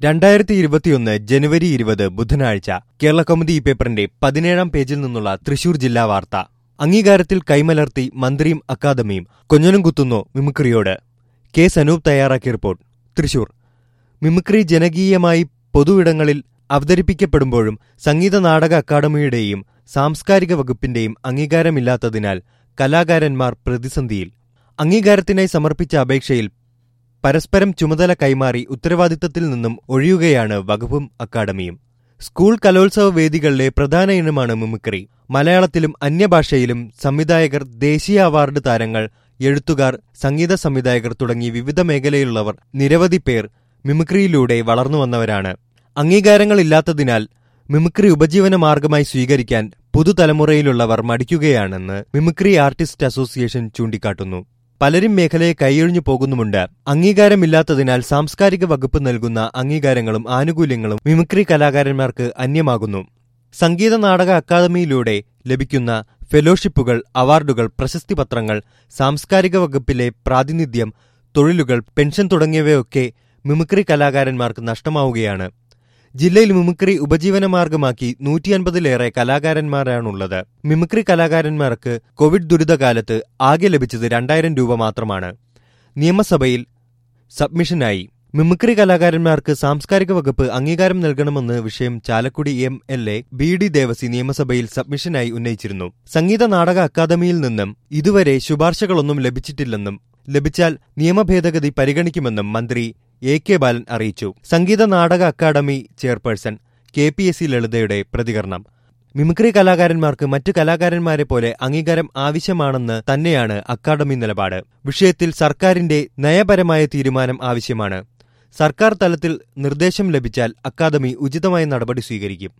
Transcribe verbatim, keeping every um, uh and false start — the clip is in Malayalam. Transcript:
രണ്ടായിരത്തി ഇരുപത്തിയൊന്ന് ജനുവരി ഇരുപത് ബുധനാഴ്ച കേരളകൗമുദി ഈ പേപ്പറിന്റെ പതിനേഴാം പേജിൽ നിന്നുള്ള തൃശൂർ ജില്ലാ വാർത്ത. അംഗീകാരത്തിൽ കൈമലർത്തി മന്ത്രിയും അക്കാദമിയും, കൊഞ്ഞനം കുത്തുന്നു മിമിക്രിയോട്. കെ സനൂപ് തയ്യാറാക്കിയ റിപ്പോർട്ട്. തൃശൂർ. മിമിക്രി ജനകീയമായി പൊതുവിടങ്ങളിൽ അവതരിപ്പിക്കപ്പെടുമ്പോഴും സംഗീത നാടക അക്കാദമിയുടെയും സാംസ്കാരിക വകുപ്പിന്റെയും അംഗീകാരമില്ലാത്തതിനാൽ കലാകാരന്മാർ പ്രതിസന്ധിയിൽ. അംഗീകാരത്തിനായി സമർപ്പിച്ച അപേക്ഷയിൽ പരസ്പരം ചുമതല കൈമാറി ഉത്തരവാദിത്തത്തിൽ നിന്നും ഒഴിയുകയാണ് വകുപ്പും അക്കാദമിയും. സ്കൂൾ കലോത്സവ വേദികളിലെ പ്രധാന ഇനമാണ് മിമിക്രി. മലയാളത്തിലും അന്യഭാഷയിലും സംവിധായകർ, ദേശീയ അവാർഡ് താരങ്ങൾ, എഴുത്തുകാർ, സംഗീത സംവിധായകർ തുടങ്ങി വിവിധ മേഖലയിലുള്ളവർ നിരവധി പേർ മിമിക്രിയിലൂടെ വളർന്നുവന്നവരാണ്. അംഗീകാരങ്ങളില്ലാത്തതിനാൽ മിമിക്രി ഉപജീവന മാർഗമായി സ്വീകരിക്കാൻ പുതുതലമുറയിലുള്ളവർ മടിക്കുകയാണെന്ന് മിമിക്രി ആർട്ടിസ്റ്റ് അസോസിയേഷൻ ചൂണ്ടിക്കാട്ടുന്നു. പലരും മേഖലയെ കൈയൊഴിഞ്ഞു പോകുന്നുമുണ്ട്. അംഗീകാരമില്ലാത്തതിനാൽ സാംസ്കാരിക വകുപ്പ് നൽകുന്ന അംഗീകാരങ്ങളും ആനുകൂല്യങ്ങളും മിമിക്രി കലാകാരന്മാർക്ക് അന്യമാകുന്നു. സംഗീത നാടക അക്കാദമിയിലൂടെ ലഭിക്കുന്ന ഫെലോഷിപ്പുകൾ, അവാർഡുകൾ, പ്രശസ്തി പത്രങ്ങൾ, സാംസ്കാരിക വകുപ്പിലെ പ്രാതിനിധ്യം, തൊഴിലുകൾ, പെൻഷൻ തുടങ്ങിയവയൊക്കെ മിമിക്രി കലാകാരന്മാർക്ക് നഷ്ടമാവുകയാണ്. ജില്ലയിൽ മിമിക്രി ഉപജീവനമാർഗമാക്കി നൂറ്റി അൻപതിലേറെ കലാകാരന്മാരാണുള്ളത്. മിമിക്രി കലാകാരന്മാർക്ക് കോവിഡ് ദുരിതകാലത്ത് ആകെ ലഭിച്ചത് രണ്ടായിരം രൂപ മാത്രമാണ്. നിയമസഭയിൽ സബ്മിഷനായി. മിമിക്രി കലാകാരന്മാർക്ക് സാംസ്കാരിക വകുപ്പ് അംഗീകാരം നൽകണമെന്ന് വിഷയം Chalakudy M L A B D Devasy നിയമസഭയിൽ സബ്മിഷനായി ഉന്നയിച്ചിരുന്നു. സംഗീത നാടക അക്കാദമിയിൽ നിന്നും ഇതുവരെ ശുപാർശകളൊന്നും ലഭിച്ചിട്ടില്ലെന്നും ലഭിച്ചാൽ നിയമഭേദഗതി പരിഗണിക്കുമെന്നും മന്ത്രി എ കെ ബാലൻ അറിയിച്ചു. Sangeetha Nataka academy chairperson K P S C ലളിതയുടെ പ്രതികരണം. മിമിക്രി കലാകാരന്മാർക്ക് മറ്റു കലാകാരന്മാരെ പോലെ അംഗീകാരം ആവശ്യമാണെന്ന് തന്നെയാണ് അക്കാദമി നിലപാട്. വിഷയത്തിൽ സർക്കാരിന്റെ നയപരമായ തീരുമാനം ആവശ്യമാണ്. സർക്കാർ തലത്തിൽ നിർദ്ദേശം ലഭിച്ചാൽ അക്കാദമി ഉചിതമായ നടപടി സ്വീകരിക്കും.